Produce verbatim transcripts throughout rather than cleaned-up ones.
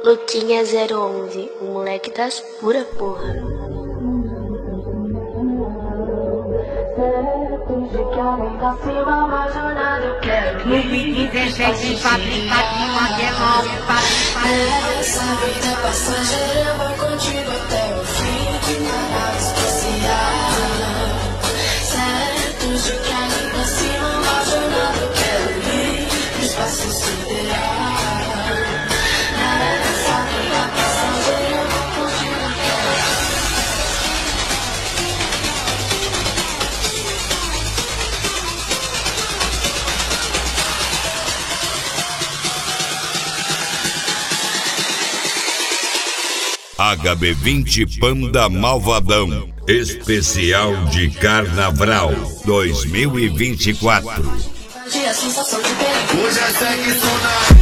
Luquinha zero onze, o moleque das pura porra. No Big dezessete fabricado de madelão. Essa vida passageira vai contigo até o fim de uma nave espacial. Certo de que ainda acima uma jornada eu quero ir pro espaço sideral. Essa vida passageira vai contigo até H B vinte Panda Malvadão, especial de Carnaval dois mil e vinte e quatro. hoje é sensação de perigo. Hoje é sexo na...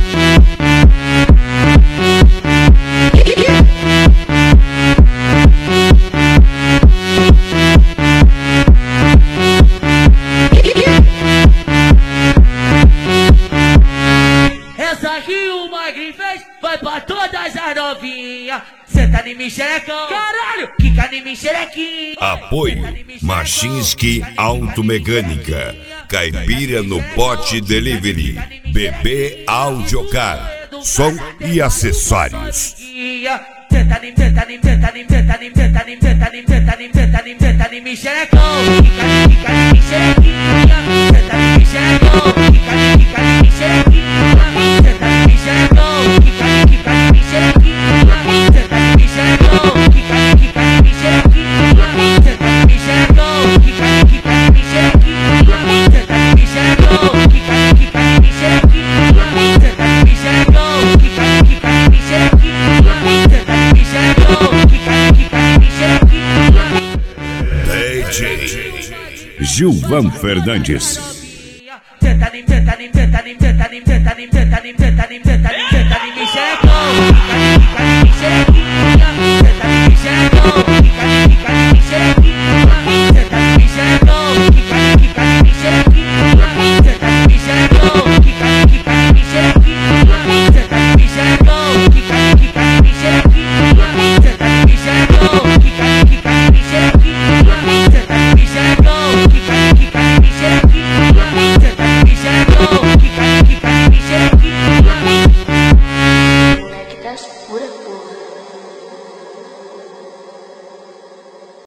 Essa aqui o Magri fez, vai pra todas as novinhas. Senta em mim, xerecão. Caralho, quica em mim, xerequinha. Apoio Machinski Automecânica, Caipira no Pote Delivery, B B Audiocar, som e acessórios. Senta em mim, senta em mim, senta em mim, senta em mim, senta em mim, senta em mim, senta em mim, senta em mim, senta em mim, xerecão. Quica em mim, quica em mim, xerequinha. Senta em mim, xerecão. Quica em mim, quica em mim, xerequinha. Senta em mim, xerecão. Quica em mim, quica em mim, xerequinha. Senta em mim, xerecão. Quica em mim, quica em mim, xerequinha. Senta em mim, xerecão. Quica em mim, quica em mim, xerequinha. Senta em mim, xerecão. Quica em mim, quica em mim, xerequinha. Senta em mim, xerecão. Quica em mim, quica em mim, xerequinha. Senta em mim, xerecão. Quica em mim, quica em mim, xerequinha. D J Gilvan Fernandes. Senta em mim, senta em mim, senta em mim, senta em mim, senta em mim, senta em mim, senta em mim, senta em mim, xerecão. Quica em mim, quica em mim, xerequinha.